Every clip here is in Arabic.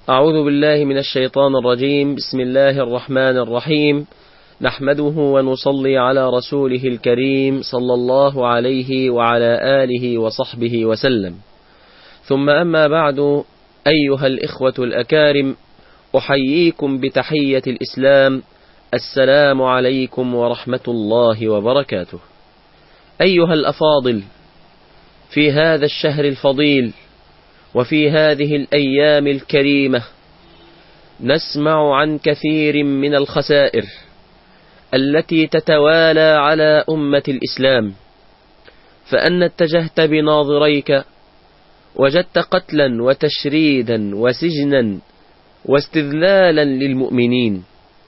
أعوذ بالله من الشيطان الرجيم. بسم الله الرحمن الرحيم. نحمده ونصلي على رسوله الكريم صلى الله عليه وعلى آله وصحبه وسلم. ثم أما بعد، أيها الإخوة الأكارم، أحييكم بتحية الإسلام. السلام عليكم ورحمة الله وبركاته. أيها الأفاضل، في هذا الشهر الفضيل وفي هذه الأيام الكريمة نسمع عن كثير من الخسائر التي تتوالى على أمة الإسلام، فأن اتجهت بناظريك وجدت قتلا وتشريدا وسجنا واستذلالا للمؤمنين.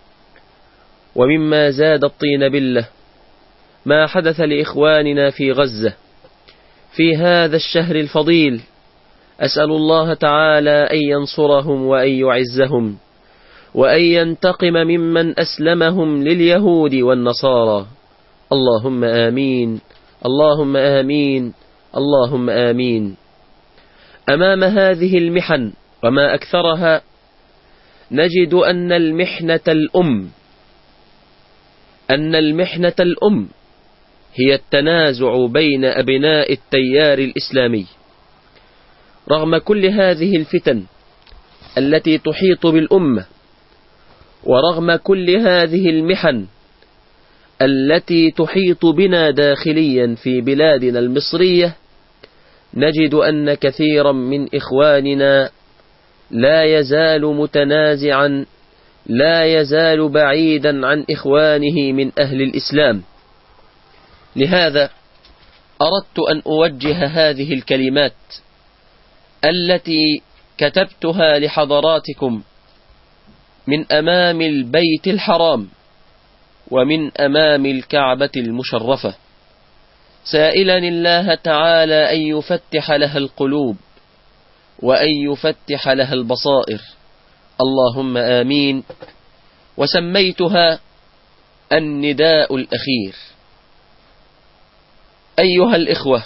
ومما زاد الطين بلة ما حدث لإخواننا في غزة في هذا الشهر الفضيل. أسأل الله تعالى أن ينصرهم وأن يعزهم وأن ينتقم ممن أسلمهم لليهود والنصارى. اللهم آمين، اللهم آمين، اللهم آمين. أمام هذه المحن وما أكثرها نجد أن المحنة الأم هي التنازع بين أبناء التيار الإسلامي. رغم كل هذه الفتن التي تحيط بالأمة، ورغم كل هذه المحن التي تحيط بنا داخليا في بلادنا المصرية، نجد أن كثيرا من إخواننا لا يزال متنازعا، لا يزال بعيدا عن إخوانه من أهل الإسلام. لهذا أردت أن أوجه هذه الكلمات التي كتبتها لحضراتكم من أمام البيت الحرام ومن أمام الكعبة المشرفة، سائلا الله تعالى أن يفتح لها القلوب وأن يفتح لها البصائر. اللهم آمين. وسميتها النداء الأخير. أيها الإخوة،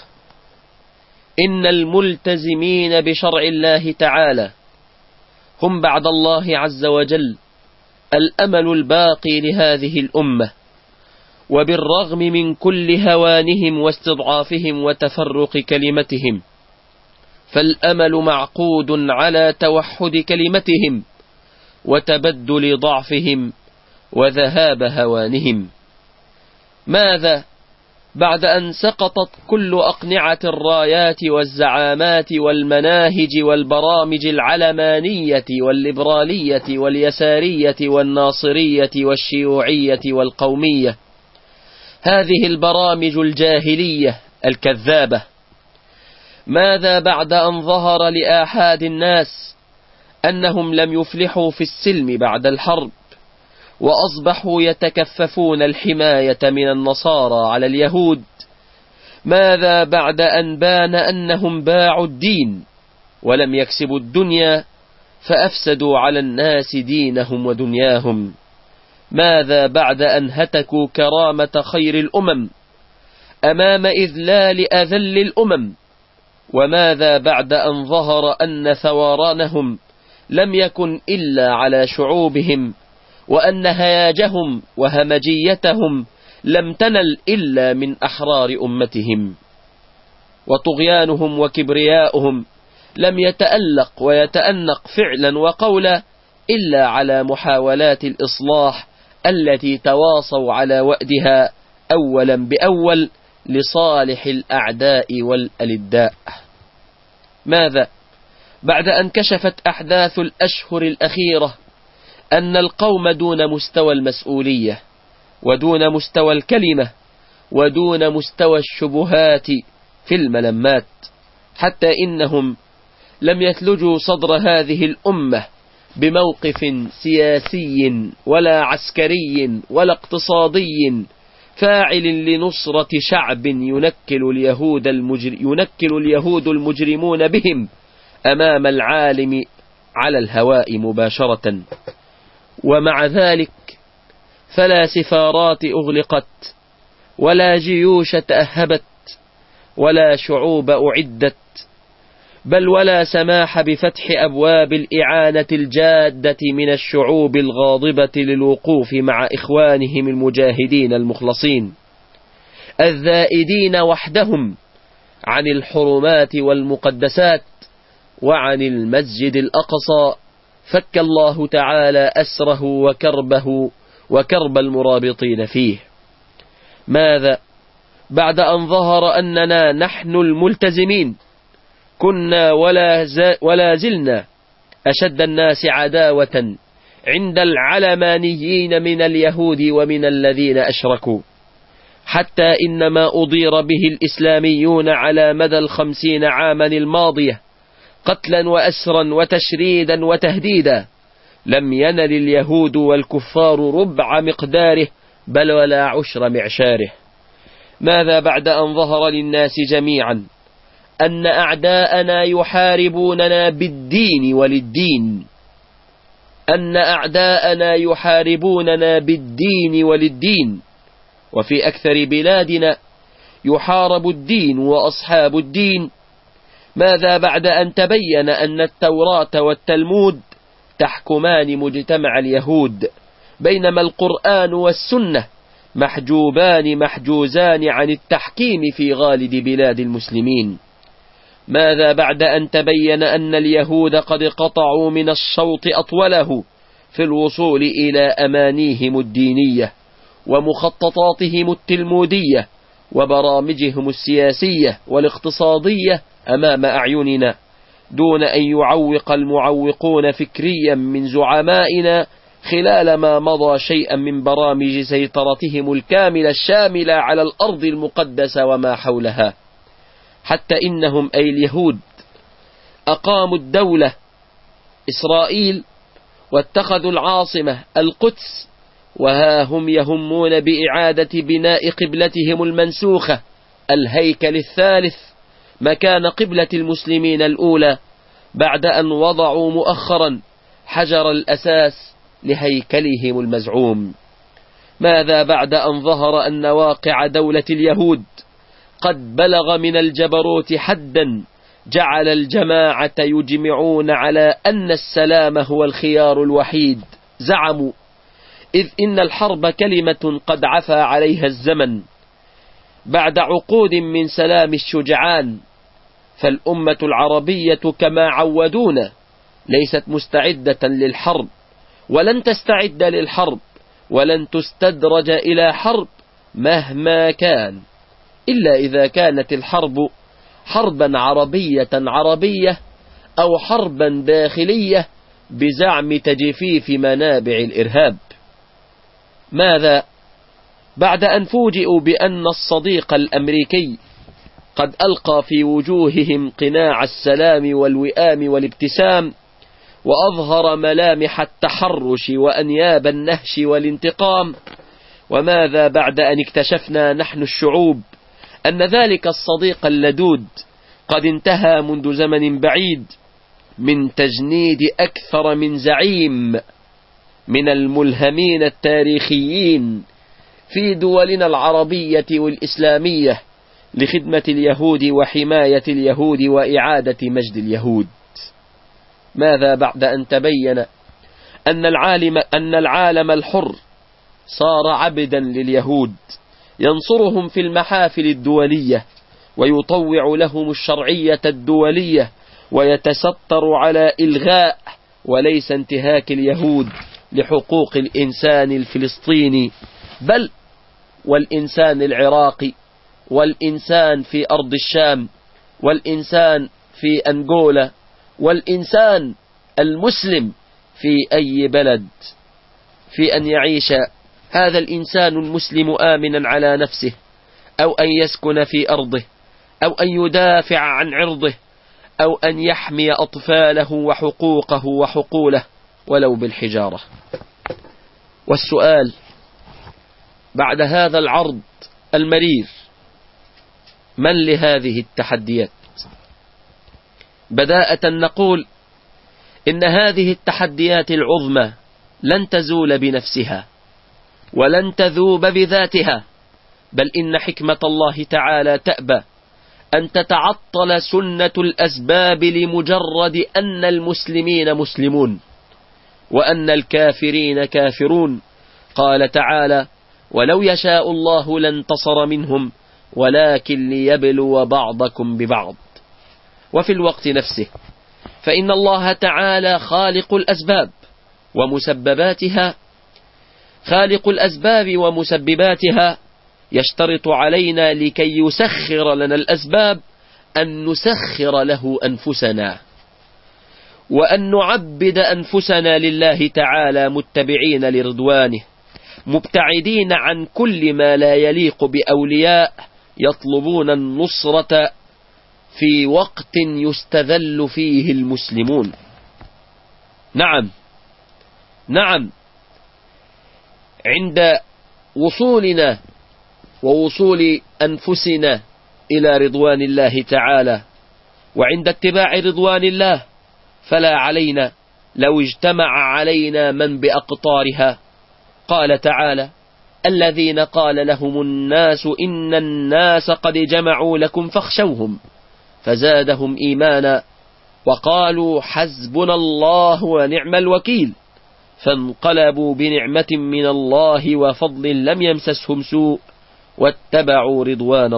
إن الملتزمين بشرع الله تعالى هم بعد الله عز وجل الأمل الباقي لهذه الأمة، وبالرغم من كل هوانهم واستضعافهم وتفرق كلمتهم، فالأمل معقود على توحد كلمتهم وتبدل ضعفهم وذهاب هوانهم. ماذا بعد أن سقطت كل أقنعة الرايات والزعامات والمناهج والبرامج العلمانية والليبرالية واليسارية والناصرية والشيوعية والقومية، هذه البرامج الجاهلية الكذابة؟ ماذا بعد أن ظهر لآحاد الناس أنهم لم يفلحوا في السلم بعد الحرب، وأصبحوا يتكففون الحماية من النصارى على اليهود؟ ماذا بعد أن بان أنهم باعوا الدين ولم يكسبوا الدنيا فأفسدوا على الناس دينهم ودنياهم؟ ماذا بعد أن هتكوا كرامة خير الأمم أمام إذلال أذل الأمم؟ وماذا بعد أن ظهر أن ثورانهم لم يكن إلا على شعوبهم، وأن هياجهم وهمجيتهم لم تنل إلا من أحرار أمتهم، وطغيانهم وكبرياؤهم لم يتألق ويتأنق فعلا وقولا إلا على محاولات الإصلاح التي تواصوا على وأدها أولا بأول لصالح الأعداء والألداء؟ ماذا بعد أن كشفت أحداث الأشهر الأخيرة أن القوم دون مستوى المسؤولية ودون مستوى الكلمة ودون مستوى الشبهات في الملمات، حتى إنهم لم يثلجوا صدر هذه الأمة بموقف سياسي ولا عسكري ولا اقتصادي فاعل لنصرة شعب ينكل اليهود المجرمون بهم أمام العالم على الهواء مباشرة. ومع ذلك فلا سفارات أغلقت ولا جيوش تأهبت ولا شعوب أعدت بل ولا سماح بفتح أبواب الإعانة الجادة من الشعوب الغاضبة للوقوف مع إخوانهم المجاهدين المخلصين الذائدين وحدهم عن الحرمات والمقدسات وعن المسجد الأقصى. فك الله تعالى أسره وكربه وكرب المرابطين فيه. ماذا بعد أن ظهر أننا نحن الملتزمين كنا ولا زلنا أشد الناس عداوة عند العلمانيين من اليهود ومن الذين أشركوا، حتى إنما أضير به الإسلاميون على مدى 50 عاما الماضية قتلا وأسرا وتشريدا وتهديدا لم ينل اليهود والكفار ربع مقداره بل ولا عشر معشاره. ماذا بعد أن ظهر للناس جميعا أن أعداءنا يحاربوننا بالدين وللدين، أن أعداءنا يحاربوننا بالدين وللدين، وفي أكثر بلادنا يحارب الدين وأصحاب الدين. ماذا بعد أن تبين أن التوراة والتلمود تحكمان مجتمع اليهود بينما القرآن والسنة محجوزان عن التحكيم في غالب بلاد المسلمين؟ ماذا بعد أن تبين أن اليهود قد قطعوا من الشوط أطوله في الوصول إلى أمانيهم الدينية ومخططاتهم التلمودية وبرامجهم السياسية والاقتصادية أمام أعيننا، دون أن يعوق المعوقون فكريا من زعمائنا خلال ما مضى شيئا من برامج سيطرتهم الكاملة الشاملة على الأرض المقدسة وما حولها، حتى إنهم أي اليهود أقاموا الدولة إسرائيل واتخذوا العاصمة القدس، وها هم يهمون بإعادة بناء قبلتهم المنسوخة الهيكل الثالث مكان قبلة المسلمين الأولى، بعد أن وضعوا مؤخرا حجر الأساس لهيكلهم المزعوم. ماذا بعد أن ظهر أن واقع دولة اليهود قد بلغ من الجبروت حدا جعل الجماعة يجمعون على أن السلام هو الخيار الوحيد؟ زعموا إذ إن الحرب كلمة قد عفى عليها الزمن بعد عقود من سلام الشجعان، فالأمة العربية كما عودونا ليست مستعدة للحرب ولن تستعد للحرب ولن تستدرج إلى حرب مهما كان، إلا إذا كانت الحرب حربا عربية أو حربا داخلية بزعم تجفيف منابع الإرهاب. ماذا بعد أن فوجئوا بأن الصديق الأمريكي قد ألقى في وجوههم قناع السلام والوئام والابتسام وأظهر ملامح التحرش وأنياب النهش والانتقام؟ وماذا بعد أن اكتشفنا نحن الشعوب أن ذلك الصديق اللدود قد انتهى منذ زمن بعيد من تجنيد أكثر من زعيم من الملهمين التاريخيين في دولنا العربية والإسلامية لخدمة اليهود وحماية اليهود وإعادة مجد اليهود؟ ماذا بعد أن تبين أن العالم الحر صار عبدا لليهود ينصرهم في المحافل الدولية ويطوع لهم الشرعية الدولية ويتستر على إلغاء وليس انتهاك اليهود لحقوق الإنسان الفلسطيني بل والإنسان العراقي والإنسان في أرض الشام والإنسان في أنغولا والإنسان المسلم في أي بلد، في أن يعيش هذا الإنسان المسلم آمنا على نفسه أو أن يسكن في أرضه أو أن يدافع عن عرضه أو أن يحمي أطفاله وحقوقه وحقوله ولو بالحجارة. والسؤال بعد هذا العرض المرير: من لهذه التحديات؟ بداءة نقول إن هذه التحديات العظمى لن تزول بنفسها ولن تذوب بذاتها، بل إن حكمة الله تعالى تأبى أن تتعطل سنة الأسباب لمجرد أن المسلمين مسلمون وأن الكافرين كافرون. قال تعالى: ولو يشاء الله لانتصر منهم ولكن ليبلو بعضكم ببعض. وفي الوقت نفسه فإن الله تعالى خالق الأسباب ومسبباتها يشترط علينا لكي يسخر لنا الأسباب أن نسخر له أنفسنا، وأن نعبد أنفسنا لله تعالى متبعين لرضوانه، مبتعدين عن كل ما لا يليق بأولياء يطلبون النصرة في وقت يستذل فيه المسلمون. نعم، عند وصولنا ووصول أنفسنا إلى رضوان الله تعالى وعند اتباع رضوان الله فلا علينا لو اجتمع علينا من بأقطارها. قال تعالى: الذين قال لهم الناس إن الناس قد جمعوا لكم فاخشوهم فزادهم إيمانا وقالوا حسبنا الله ونعم الوكيل فانقلبوا بنعمة من الله وفضل لم يمسسهم سوء واتبعوا رضوان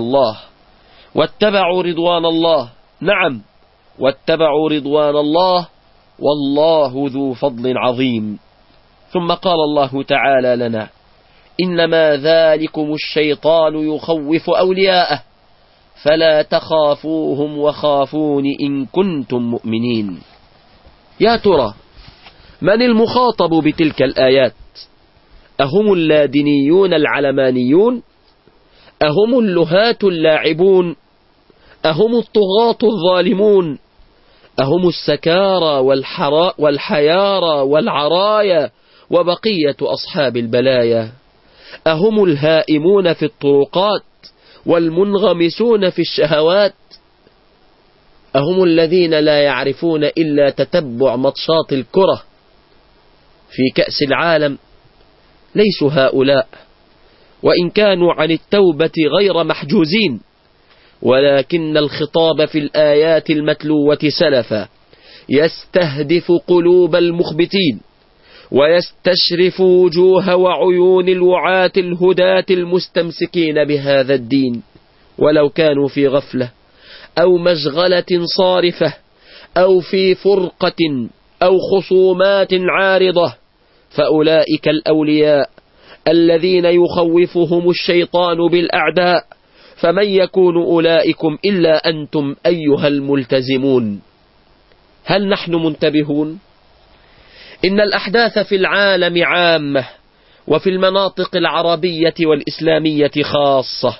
الله والله ذو فضل عظيم. ثم قال الله تعالى لنا: إنما ذلكم الشيطان يخوف أولياءه فلا تخافوهم وخافون إن كنتم مؤمنين. يا ترى من المخاطب بتلك الآيات؟ أهم اللادينيون العلمانيون؟ أهم اللهاة اللاعبون؟ أهم الطغاة الظالمون؟ أهم السكارى والحيارى والعرايا وبقية أصحاب البلايا؟ أهم الهائمون في الطرقات والمنغمسون في الشهوات؟ أهم الذين لا يعرفون إلا تتبع مطشات الكرة في كأس العالم؟ ليسوا هؤلاء، وإن كانوا عن التوبة غير محجوزين، ولكن الخطاب في الآيات المتلوة سلفا يستهدف قلوب المخبتين ويستشرف وجوه وعيون الوعاة الهداة المستمسكين بهذا الدين، ولو كانوا في غفلة أو مشغلة صارفة أو في فرقة أو خصومات عارضة، فأولئك الأولياء الذين يخوفهم الشيطان بالأعداء، فمن يكون أولئكم إلا أنتم أيها الملتزمون. هل نحن منتبهون؟ إن الأحداث في العالم عامة وفي المناطق العربية والإسلامية خاصة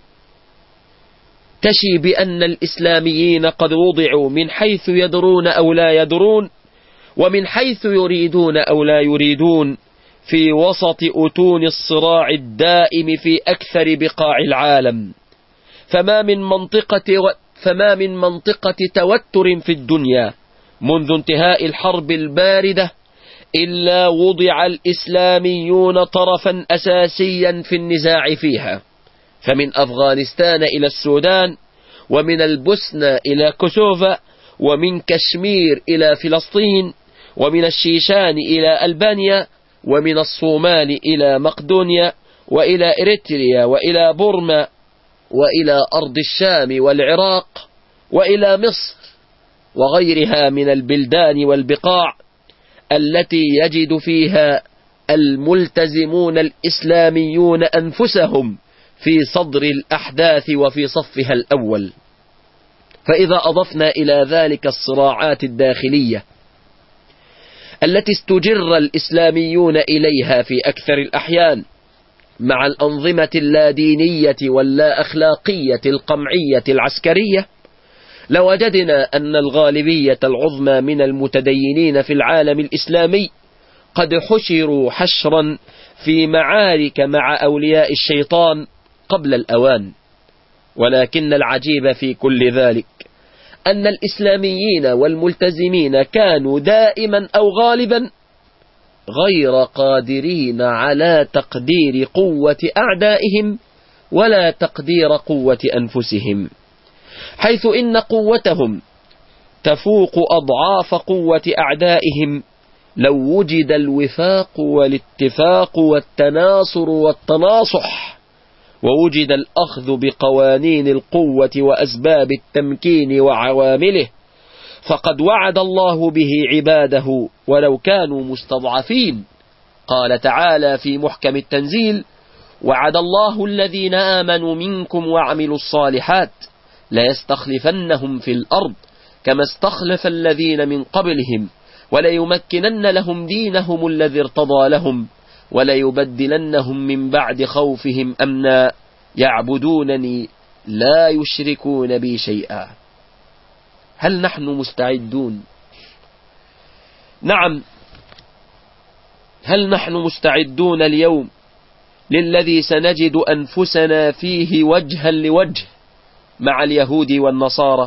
تشي بأن الإسلاميين قد وضعوا من حيث يدرون أو لا يدرون، ومن حيث يريدون أو لا يريدون، في وسط أتون الصراع الدائم في أكثر بقاع العالم. فما من منطقة توتر في الدنيا منذ انتهاء الحرب الباردة إلا وضع الإسلاميون طرفا أساسيا في النزاع فيها، فمن أفغانستان إلى السودان، ومن البوسنة إلى كوسوفا، ومن كشمير إلى فلسطين، ومن الشيشان إلى ألبانيا، ومن الصومال إلى مقدونيا، وإلى إريتريا، وإلى بورما، وإلى أرض الشام والعراق، وإلى مصر وغيرها من البلدان والبقاع التي يجد فيها الملتزمون الإسلاميون أنفسهم في صدر الأحداث وفي صفها الأول. فإذا أضفنا إلى ذلك الصراعات الداخلية التي استجر الإسلاميون إليها في أكثر الأحيان مع الأنظمة اللادينية واللا أخلاقية القمعية العسكرية، لوجدنا أن الغالبية العظمى من المتدينين في العالم الإسلامي قد حشروا حشرا في معارك مع أولياء الشيطان قبل الأوان. ولكن العجيب في كل ذلك أن الإسلاميين والملتزمين كانوا دائما أو غالبا غير قادرين على تقدير قوة أعدائهم ولا تقدير قوة أنفسهم. حيث إن قوتهم تفوق أضعاف قوة أعدائهم لو وجد الوفاق والاتفاق والتناصر والتناصح، ووجد الأخذ بقوانين القوة وأسباب التمكين وعوامله، فقد وعد الله به عباده ولو كانوا مستضعفين. قال تعالى في محكم التنزيل: وعد الله الذين آمنوا منكم وعملوا الصالحات ليستخلفنهم في الأرض كما استخلف الذين من قبلهم وليمكنن لهم دينهم الذي ارتضى لهم وليبدلنهم من بعد خوفهم أمنا يعبدونني لا يشركون بي شيئا. هل نحن مستعدون؟ نعم، هل نحن مستعدون اليوم للذي سنجد أنفسنا فيه وجها لوجه مع اليهود والنصارى،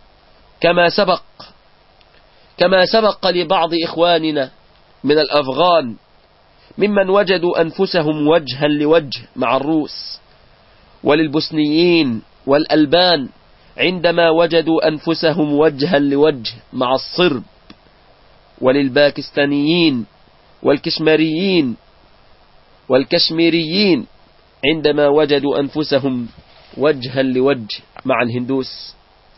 كما سبق لبعض إخواننا من الأفغان ممن وجدوا أنفسهم وجها لوجه مع الروس، وللبوسنيين والألبان عندما وجدوا أنفسهم وجها لوجه مع الصرب، وللباكستانيين والكشميريين عندما وجدوا أنفسهم وجها لوجه مع الهندوس،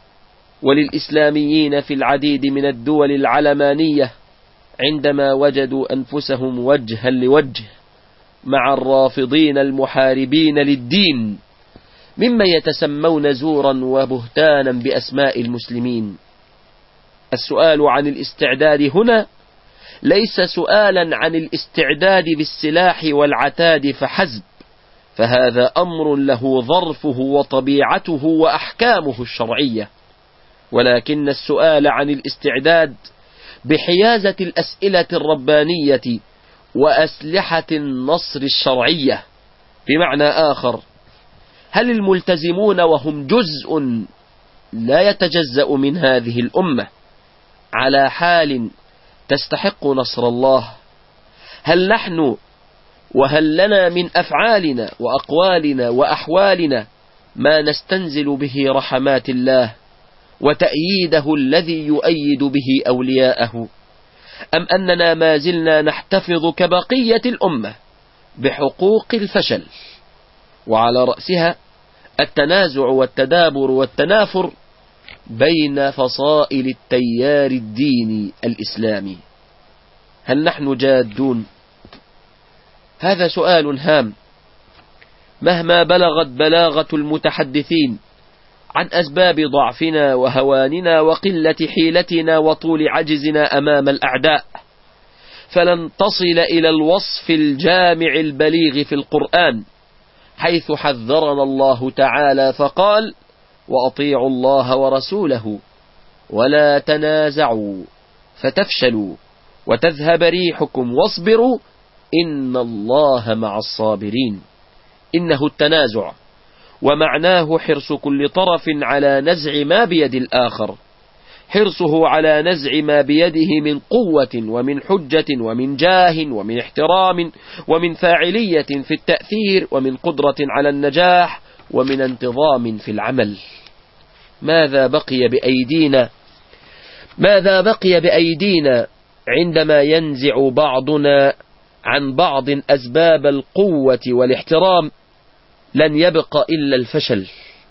وللإسلاميين في العديد من الدول العلمانية عندما وجدوا أنفسهم وجها لوجه مع الرافضين المحاربين للدين ممن يتسمون زورا وبهتانا بأسماء المسلمين. السؤال عن الاستعداد هنا ليس سؤالا عن الاستعداد بالسلاح والعتاد فحسب، فهذا أمر له ظرفه وطبيعته وأحكامه الشرعية، ولكن السؤال عن الاستعداد بحيازة الأسئلة الربانية وأسلحة النصر الشرعية. بمعنى آخر، هل الملتزمون وهم جزء لا يتجزأ من هذه الأمة على حال تستحق نصر الله؟ هل نحن وهل لنا من أفعالنا وأقوالنا وأحوالنا ما نستنزل به رحمات الله وتأييده الذي يؤيد به أولياءه، أم أننا ما زلنا نحتفظ كبقية الأمة بحقوق الفشل، وعلى رأسها التنازع والتدابر والتنافر بين فصائل التيار الديني الإسلامي؟ هل نحن جادون؟ هذا سؤال هام مهما بلغت بلاغة المتحدثين عن أسباب ضعفنا وهواننا وقلة حيلتنا وطول عجزنا أمام الأعداء، فلن تصل إلى الوصف الجامع البليغ في القرآن، حيث حذرنا الله تعالى فقال: وأطيعوا الله ورسوله ولا تنازعوا فتفشلوا وتذهب ريحكم واصبروا إن الله مع الصابرين. إنه التنازع ومعناه حرص كل طرف على نزع ما بيد الآخر، حرصه على نزع ما بيده من قوة ومن حجة ومن جاه ومن احترام ومن فاعلية في التأثير ومن قدرة على النجاح ومن انتظام في العمل. ماذا بقي بأيدينا عندما ينزع بعضنا عن بعض أسباب القوة والاحترام؟ لن يبق إلا الفشل،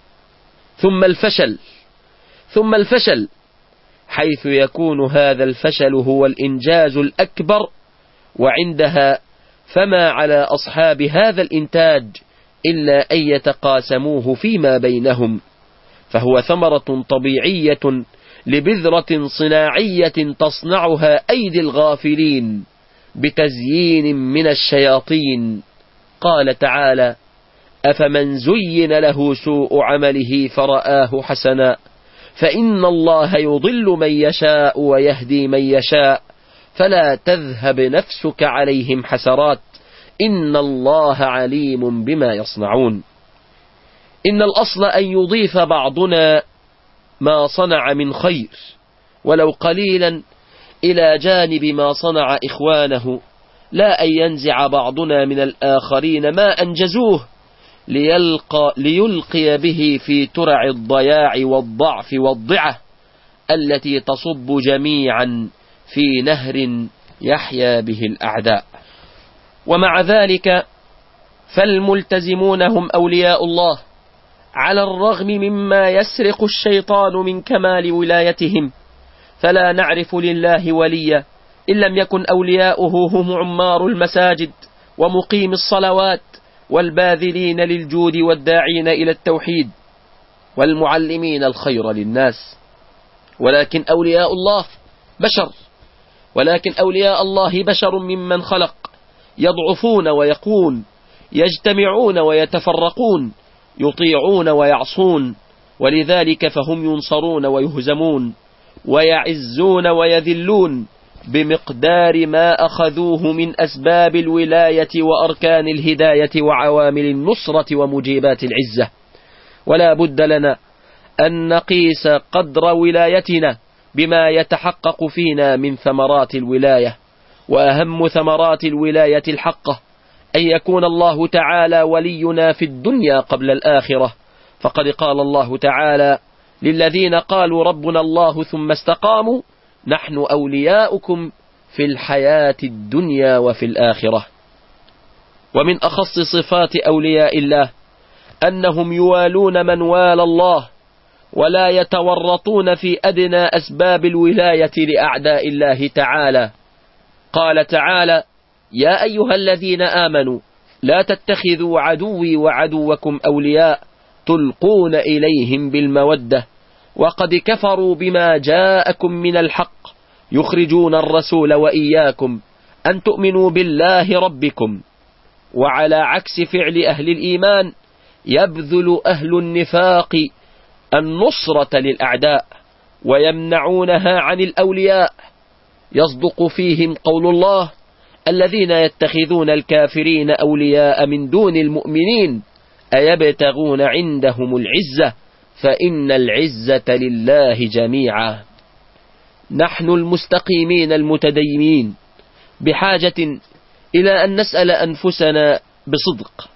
ثم الفشل، حيث يكون هذا الفشل هو الإنجاز الأكبر، وعندها فما على أصحاب هذا الإنتاج إلا أن يتقاسموه فيما بينهم، فهو ثمرة طبيعية لبذرة صناعية تصنعها أيدي الغافلين بتزيين من الشياطين. قال تعالى: أفمن زين له سوء عمله فرآه حسنا فإن الله يضل من يشاء ويهدي من يشاء فلا تذهب نفسك عليهم حسرات إن الله عليم بما يصنعون. إن الأصل أن يضيف بعضنا ما صنع من خير ولو قليلا إلى جانب ما صنع إخوانه، لا أن ينزع بعضنا من الآخرين ما أنجزوه ليلقي به في ترع الضياع والضعف والضعة التي تصب جميعا في نهر يحيا به الأعداء. ومع ذلك فالملتزمون هم أولياء الله، على الرغم مما يسرق الشيطان من كمال ولايتهم، فلا نعرف لله وليا إن لم يكن أولياؤه هم عمار المساجد ومقيم الصلوات والباذلين للجود والداعين إلى التوحيد والمعلمين الخير للناس. ولكن أولياء الله بشر ممن خلق، يضعفون ويقون، يجتمعون ويتفرقون، يطيعون ويعصون، ولذلك فهم ينصرون ويهزمون، ويعزون ويذلون بمقدار ما أخذوه من أسباب الولاية وأركان الهداية وعوامل النصرة ومجيبات العزة. ولا بد لنا أن نقيس قدر ولايتنا بما يتحقق فينا من ثمرات الولاية. وأهم ثمرات الولاية الحقة أن يكون الله تعالى ولينا في الدنيا قبل الآخرة، فقد قال الله تعالى للذين قالوا ربنا الله ثم استقاموا نحن أولياؤكم في الحياة الدنيا وفي الآخرة. ومن أخص صفات أولياء الله أنهم يوالون من والى الله، ولا يتورطون في أدنى أسباب الولاية لأعداء الله تعالى. قال تعالى يا أيها الذين آمنوا لا تتخذوا عدوي وعدوكم أولياء تلقون إليهم بالمودة وقد كفروا بما جاءكم من الحق يخرجون الرسول وإياكم أن تؤمنوا بالله ربكم. وعلى عكس فعل أهل الإيمان يبذل أهل النفاق النصرة للأعداء ويمنعونها عن الأولياء. يصدق فيهم قول الله الذين يتخذون الكافرين أولياء من دون المؤمنين أيبتغون عندهم العزة فإن العزة لله جميعا. نحن المستقيمين المتدينين بحاجة إلى أن نسأل أنفسنا بصدق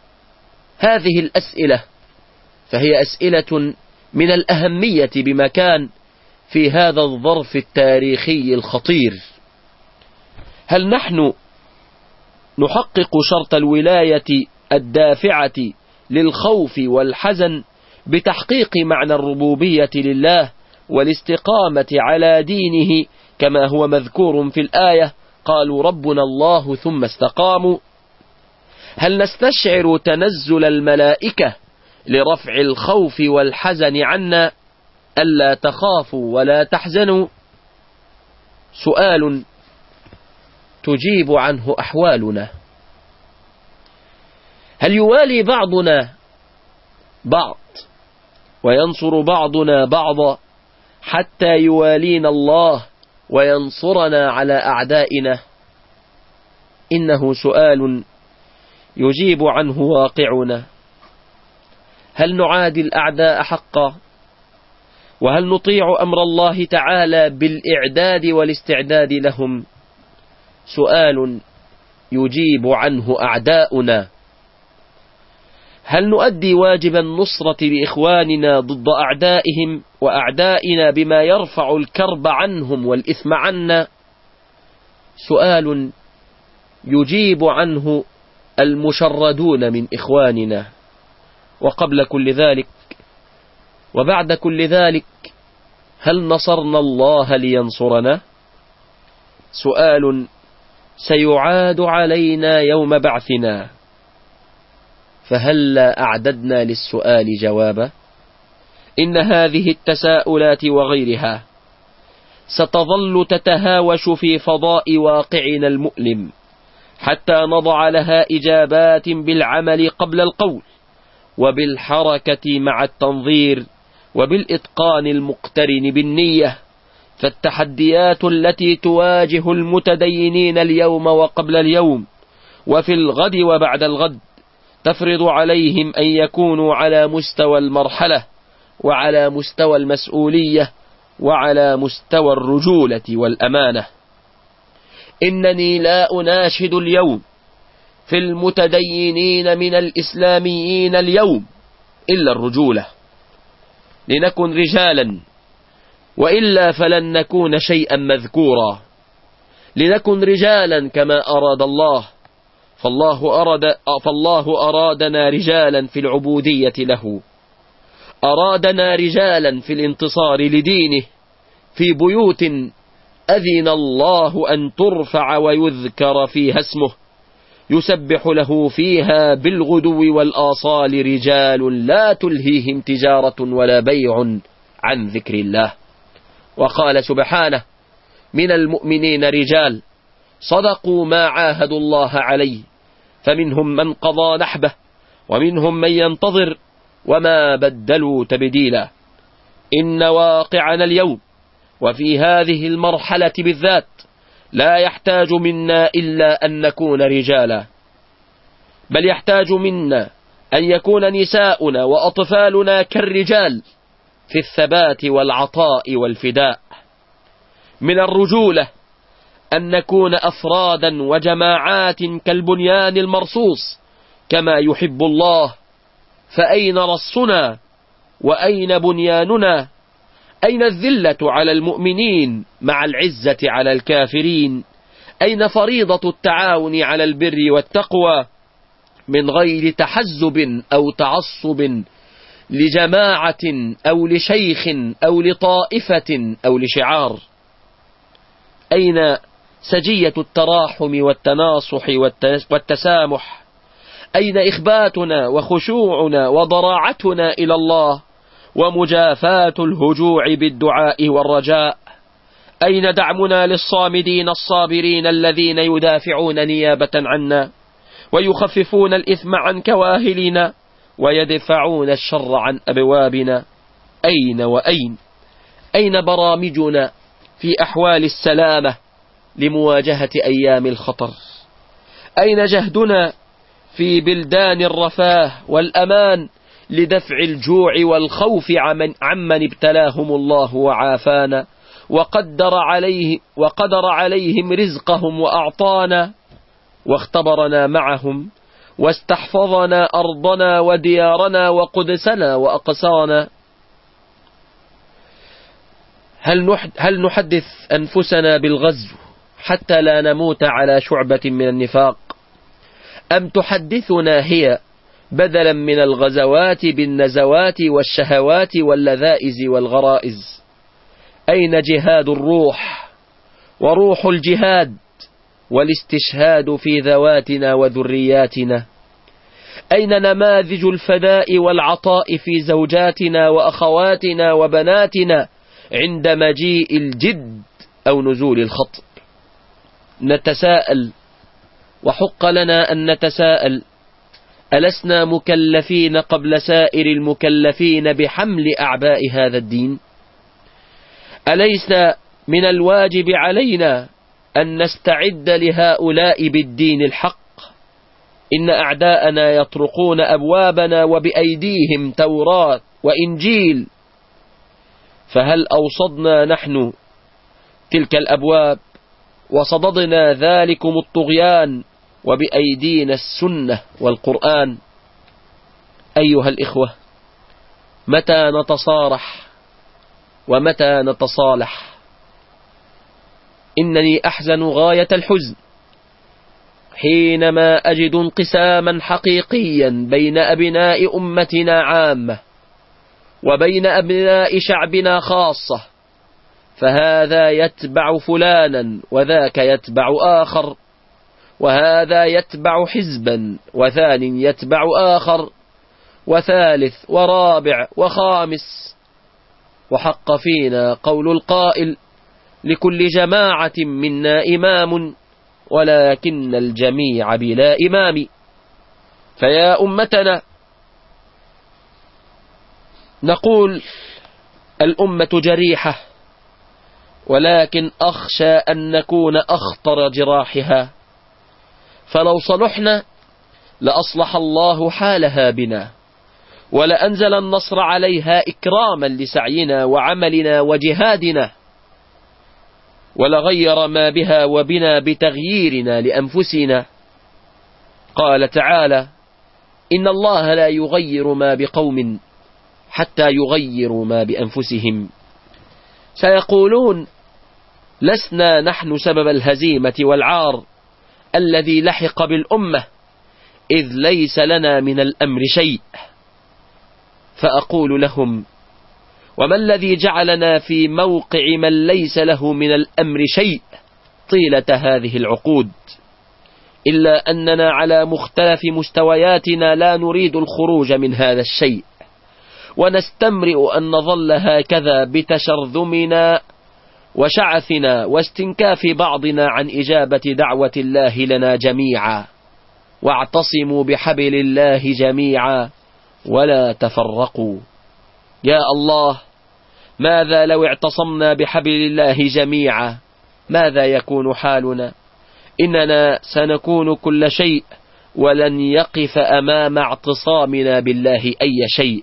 هذه الأسئلة، فهي أسئلة من الأهمية بمكان في هذا الظرف التاريخي الخطير. هل نحن نحقق شرط الولاية الدافعة للخوف والحزن بتحقيق معنى الربوبية لله والاستقامة على دينه كما هو مذكور في الآية قالوا ربنا الله ثم استقاموا؟ هل نستشعر تنزل الملائكة لرفع الخوف والحزن عنا ألا تخافوا ولا تحزنوا؟ سؤال تجيب عنه أحوالنا. هل يوالي بعضنا بعض وينصر بعضنا بعضا حتى يوالينا الله وينصرنا على أعدائنا؟ إنه سؤال يجيب عنه واقعنا. هل نعادي الأعداء حقا؟ وهل نطيع أمر الله تعالى بالإعداد والاستعداد لهم؟ سؤال يجيب عنه أعداؤنا. هل نؤدي واجب النصرة لإخواننا ضد أعدائهم وأعدائنا بما يرفع الكرب عنهم والإثم عنا؟ سؤال يجيب عنه المشردون من إخواننا. وقبل كل ذلك وبعد كل ذلك هل نصرنا الله لينصرنا؟ سؤال سيعاد علينا يوم بعثنا، فهل أعددنا للسؤال جوابا؟ إن هذه التساؤلات وغيرها ستظل تتهاوش في فضاء واقعنا المؤلم حتى نضع لها إجابات بالعمل قبل القول وبالحركة مع التنظير وبالإتقان المقترن بالنية. فالتحديات التي تواجه المتدينين اليوم وقبل اليوم وفي الغد وبعد الغد تفرض عليهم أن يكونوا على مستوى المرحلة وعلى مستوى المسؤولية وعلى مستوى الرجولة والأمانة. إنني لا أناشد اليوم في المتدينين من الإسلاميين اليوم إلا الرجولة، لنكن رجالا، وإلا فلن نكون شيئا مذكورا. لنكن رجالا كما أراد الله، فالله أرادنا رجالا في العبودية له، أرادنا رجالا في الانتصار لدينه، في بيوت أذن الله أن ترفع ويذكر فيها اسمه، يسبح له فيها بالغدو والآصال رجال لا تلهيهم تجارة ولا بيع عن ذكر الله. وقال سبحانه: من المؤمنين رجال صدقوا ما عاهدوا الله عليه، فمنهم من قضى نحبه ومنهم من ينتظر وما بدلوا تبديلا. إن واقعنا اليوم وفي هذه المرحلة بالذات لا يحتاج منا إلا أن نكون رجالا، بل يحتاج منا أن يكون نساؤنا وأطفالنا كالرجال في الثبات والعطاء والفداء. من الرجولة أن نكون أفرادا وجماعات كالبنيان المرصوص كما يحب الله. فأين رصنا وأين بنياننا؟ أين الذلة على المؤمنين مع العزة على الكافرين؟ أين فريضة التعاون على البر والتقوى من غير تحزب أو تعصب لجماعة أو لشيخ أو لطائفة أو لشعار؟ أين سجية التراحم والتناصح والتسامح؟ أين إخباتنا وخشوعنا وضراعتنا إلى الله ومجافاة الهجوع بالدعاء والرجاء؟ أين دعمنا للصامدين الصابرين الذين يدافعون نيابة عنا ويخففون الإثم عن كواهلنا ويدفعون الشر عن أبوابنا؟ أين وأين؟ أين برامجنا في أحوال السلامة لمواجهة أيام الخطر؟ أين جهدنا في بلدان الرفاه والأمان لدفع الجوع والخوف عمن ابتلاهم الله وعافانا وقدر عليهم رزقهم وأعطانا واختبرنا معهم واستحفظنا أرضنا وديارنا وقدسنا وأقصانا؟ هل نحدث أنفسنا بالغزو حتى لا نموت على شعبة من النفاق، أم تحدثنا هي بدلا من الغزوات بالنزوات والشهوات واللذائذ والغرائز؟ أين جهاد الروح وروح الجهاد والاستشهاد في ذواتنا وذرياتنا؟ أين نماذج الفداء والعطاء في زوجاتنا وأخواتنا وبناتنا عند مجيء الجد أو نزول الخطب؟ نتساءل، وحق لنا أن نتساءل: ألسنا مكلفين قبل سائر المكلفين بحمل أعباء هذا الدين؟ أليس من الواجب علينا أن نستعد لهؤلاء بالدين الحق؟ إن أعداءنا يطرقون أبوابنا وبأيديهم توراة وإنجيل، فهل أوصدنا نحن تلك الأبواب وصددنا ذلكم الطغيان وبأيدينا السنة والقرآن؟ أيها الإخوة، متى نتصارح ومتى نتصالح؟ إنني أحزن غاية الحزن حينما أجد انقساما حقيقيا بين أبناء أمتنا عامة وبين أبناء شعبنا خاصة، فهذا يتبع فلانا وذاك يتبع آخر، وهذا يتبع حزبا وثاني يتبع آخر وثالث ورابع وخامس. وحق فينا قول القائل: لكل جماعة منا إمام ولكن الجميع بلا إمام. فيا أمتنا، نقول الأمة جريحة، ولكن أخشى أن نكون أخطر جراحها، فلو صلحنا لأصلح الله حالها بنا، ولأنزل النصر عليها إكراما لسعينا وعملنا وجهادنا، ولغير ما بها وبنا بتغييرنا لأنفسنا. قال تعالى: إن الله لا يغير ما بقوم حتى يغيروا ما بأنفسهم. سيقولون: لسنا نحن سبب الهزيمة والعار الذي لحق بالأمة، إذ ليس لنا من الأمر شيء. فأقول لهم: وما الذي جعلنا في موقع من ليس له من الأمر شيء طيلة هذه العقود، إلا أننا على مختلف مستوياتنا لا نريد الخروج من هذا الشيء، ونستمرئ أن نظل هكذا بتشرذمنا وشعثنا واستنكاف بعضنا عن إجابة دعوة الله لنا جميعا. واعتصموا بحبل الله جميعا ولا تفرقوا. يا الله، ماذا لو اعتصمنا بحبل الله جميعا؟ ماذا يكون حالنا؟ إننا سنكون كل شيء، ولن يقف أمام اعتصامنا بالله أي شيء.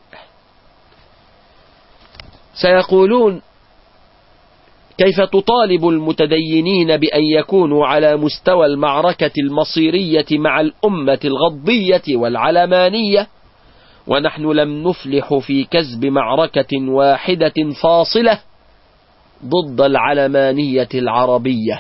سيقولون: كيف تطالب المتدينين بأن يكونوا على مستوى المعركة المصيرية مع الأمة الغضبية والعلمانية، ونحن لم نفلح في كسب معركة واحدة فاصلة ضد العلمانية العربية؟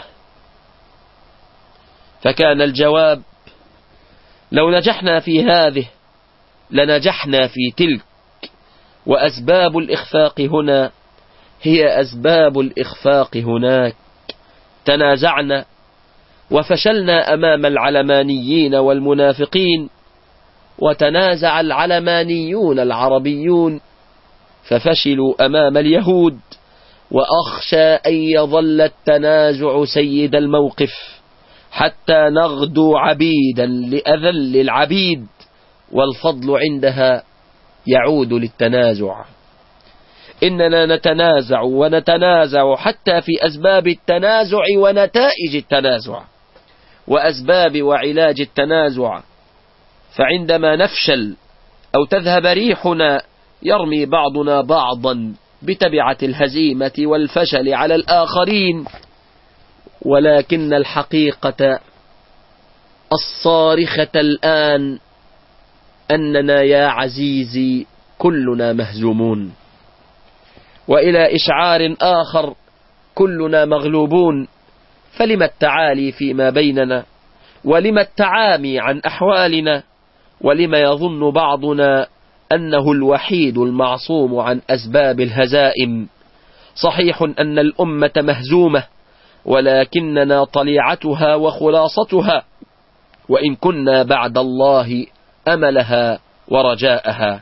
فكان الجواب: لو نجحنا في هذه لنجحنا في تلك، وأسباب الإخفاق هنا هي أسباب الإخفاق هناك. تنازعنا وفشلنا أمام العلمانيين والمنافقين، وتنازع العلمانيون العربيون ففشلوا أمام اليهود. وأخشى أن يظل التنازع سيد الموقف حتى نغدو عبيدا لأذل العبيد، والفضل عندها يعود للتنازع. إننا نتنازع ونتنازع حتى في أسباب التنازع ونتائج التنازع وأسباب وعلاج التنازع، فعندما نفشل أو تذهب ريحنا يرمي بعضنا بعضا بتبعة الهزيمة والفشل على الآخرين. ولكن الحقيقة الصارخة الآن أننا يا عزيزي كلنا مهزومون، وإلى إشعار آخر كلنا مغلوبون. فلم التعالي فيما بيننا؟ ولم التعامي عن أحوالنا؟ ولم يظن بعضنا أنه الوحيد المعصوم عن أسباب الهزائم؟ صحيح أن الأمة مهزومة، ولكننا طليعتها وخلاصتها، وإن كنا بعد الله أملها ورجاءها.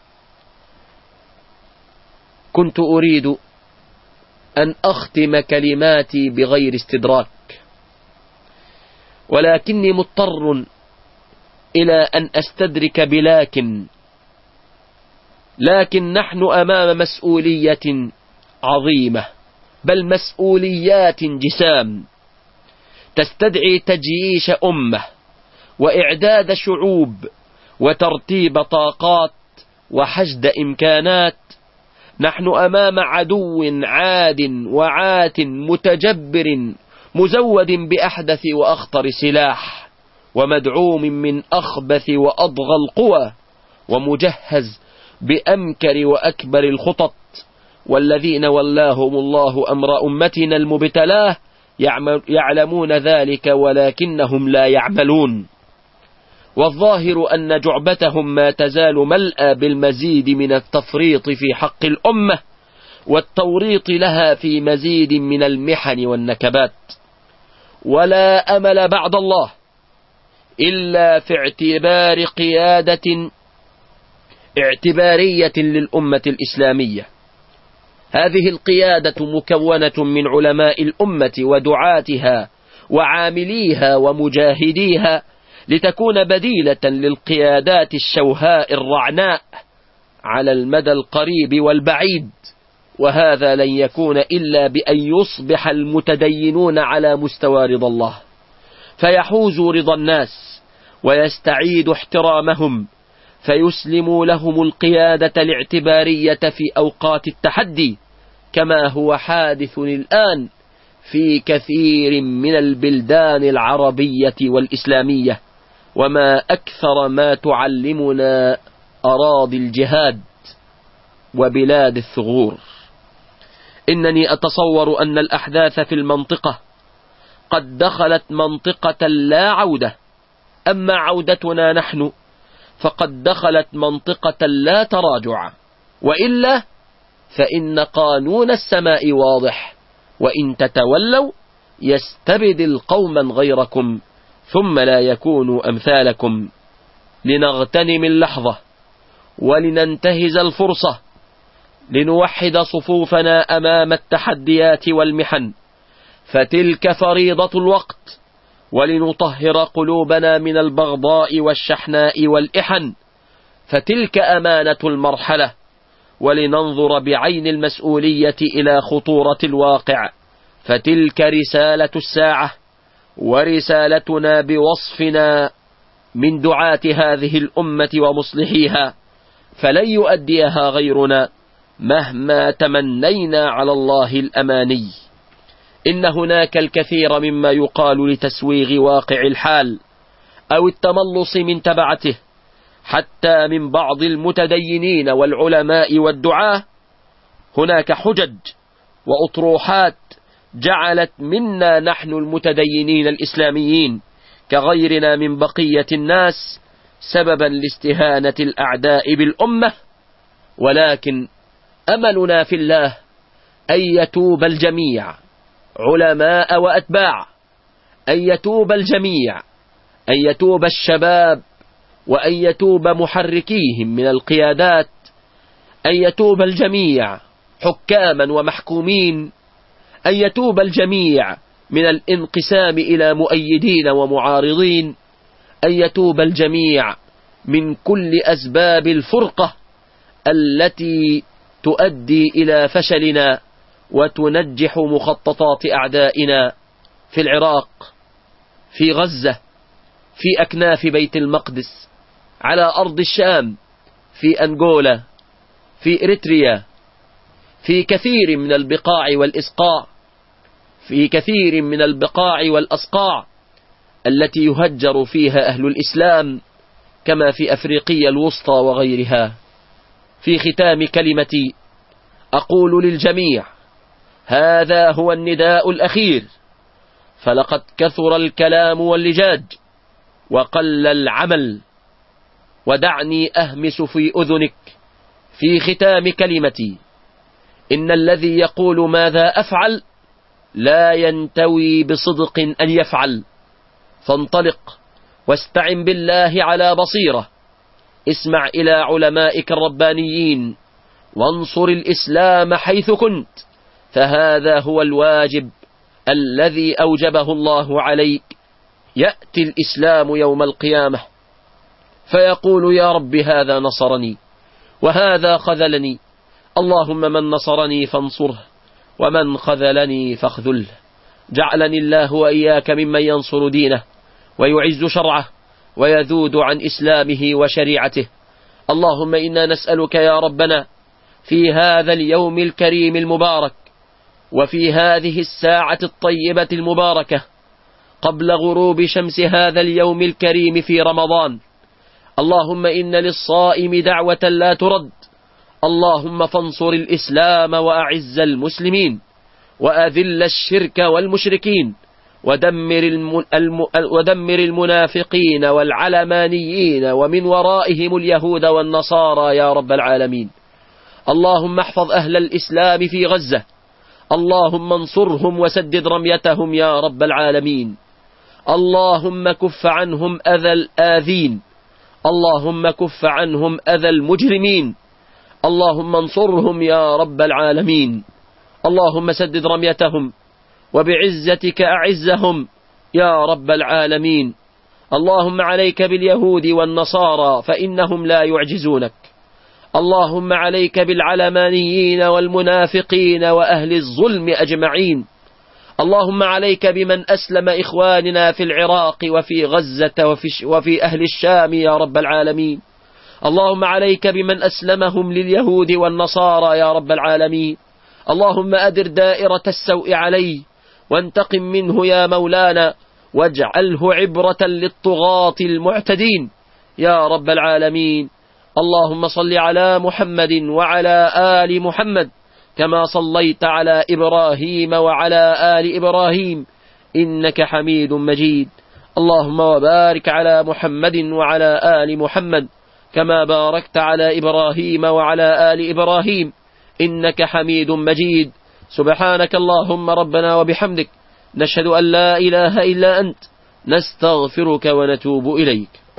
كنت أريد أن أختم كلماتي بغير استدراك، ولكني مضطر إلى أن أستدرك لكن نحن أمام مسؤولية عظيمة، بل مسؤوليات جسام، تستدعي تجييش أمة وإعداد شعوب وترتيب طاقات وحشد إمكانات. نحن أمام عدو عاد وعات متجبر مزود بأحدث وأخطر سلاح، ومدعوم من أخبث وأضغى القوى، ومجهز بأمكر وأكبر الخطط. والذين ولاهم الله أمر أمتنا المبتلاه يعلمون ذلك، ولكنهم لا يعملون. والظاهر أن جعبتهم ما تزال ملأى بالمزيد من التفريط في حق الأمة، والتوريط لها في مزيد من المحن والنكبات. ولا أمل بعد الله إلا في اعتبار قيادة اعتبارية للأمة الإسلامية. هذه القيادة مكونة من علماء الأمة ودعاتها وعامليها ومجاهديها، لتكون بديلة للقيادات الشوهاء الرعناء على المدى القريب والبعيد. وهذا لن يكون إلا بأن يصبح المتدينون على مستوى رضا الله، فيحوزوا رضا الناس ويستعيد احترامهم، فيسلموا لهم القيادة الاعتبارية في أوقات التحدي، كما هو حادث الآن في كثير من البلدان العربية والإسلامية. وما أكثر ما تعلمنا أراضي الجهاد وبلاد الثغور. إنني أتصور أن الأحداث في المنطقة قد دخلت منطقة لا عودة، أما عودتنا نحن فقد دخلت منطقة لا تراجع، وإلا فإن قانون السماء واضح: وإن تتولوا يستبدل قوما غيركم ثم لا يكونوا أمثالكم. لنغتنم اللحظة ولننتهز الفرصة لنوحد صفوفنا أمام التحديات والمحن، فتلك فريضة الوقت، ولنطهر قلوبنا من البغضاء والشحناء والإحن، فتلك أمانة المرحلة، ولننظر بعين المسؤولية إلى خطورة الواقع، فتلك رسالة الساعة، ورسالتنا بوصفنا من دعاة هذه الأمة ومصلحيها، فلن يؤديها غيرنا مهما تمنينا على الله الأماني. إن هناك الكثير مما يقال لتسويغ واقع الحال أو التملص من تبعته، حتى من بعض المتدينين والعلماء والدعاة. هناك حجج وأطروحات جعلت منا نحن المتدينين الإسلاميين كغيرنا من بقية الناس سببا لاستهانة الأعداء بالأمة، ولكن أملنا في الله أن يتوب الجميع، علماء وأتباع، أن يتوب الجميع، أن يتوب الشباب، وأن يتوب محركيهم من القيادات، أن يتوب الجميع حكاما ومحكومين، أن يتوب الجميع من الانقسام إلى مؤيدين ومعارضين، أن يتوب الجميع من كل أسباب الفرقة التي تؤدي إلى فشلنا وتنجح مخططات أعدائنا في العراق، في غزة، في أكناف بيت المقدس، على أرض الشام، في أنغولا، في إريتريا، في كثير من البقاع والإسقاع، في كثير من البقاع والأسقاع التي يهجر فيها أهل الإسلام، كما في أفريقيا الوسطى وغيرها. في ختام كلمتي أقول للجميع: هذا هو النداء الأخير، فلقد كثر الكلام واللجاج وقل العمل، ودعني أهمس في أذنك في ختام كلمتي: إن الذي يقول ماذا أفعل لا ينتوي بصدق أن يفعل، فانطلق واستعن بالله على بصيرة، اسمع إلى علمائك الربانيين، وانصر الإسلام حيث كنت، فهذا هو الواجب الذي أوجبه الله عليك. يأتي الإسلام يوم القيامة فيقول: يا رب هذا نصرني وهذا خذلني، اللهم من نصرني فانصره ومن خذلني فاخذله. جعلني الله وإياك ممن ينصر دينه ويعز شرعه ويذود عن إسلامه وشريعته. اللهم إنا نسألك يا ربنا في هذا اليوم الكريم المبارك، وفي هذه الساعة الطيبة المباركة، قبل غروب شمس هذا اليوم الكريم في رمضان، اللهم إن للصائم دعوة لا ترد، اللهم فانصر الإسلام وأعز المسلمين، وأذل الشرك والمشركين، ودمر المنافقين والعلمانيين ومن ورائهم اليهود والنصارى يا رب العالمين. اللهم احفظ أهل الإسلام في غزة، اللهم انصرهم وسدد رميتهم يا رب العالمين. اللهم كف عنهم أذى الآذين، اللهم كف عنهم أذى المجرمين، اللهم انصرهم يا رب العالمين. اللهم سدد رميتهم وبعزتك أعزهم يا رب العالمين. اللهم عليك باليهود والنصارى فإنهم لا يعجزونك، اللهم عليك بالعلمانيين والمنافقين وأهل الظلم أجمعين، اللهم عليك بمن أسلم إخواننا في العراق وفي غزة وفي أهل الشام يا رب العالمين، اللهم عليك بمن أسلمهم لليهود والنصارى يا رب العالمين. اللهم أدر دائرة السوء عليه وانتقم منه يا مولانا، واجعله عبرة للطغاة المعتدين يا رب العالمين. اللهم صل على محمد وعلى آل محمد كما صليت على إبراهيم وعلى آل إبراهيم إنك حميد مجيد. اللهم وبارك على محمد وعلى آل محمد كما باركت على إبراهيم وعلى آل إبراهيم إنك حميد مجيد. سبحانك اللهم ربنا وبحمدك، نشهد أن لا إله إلا أنت، نستغفرك ونتوب إليك.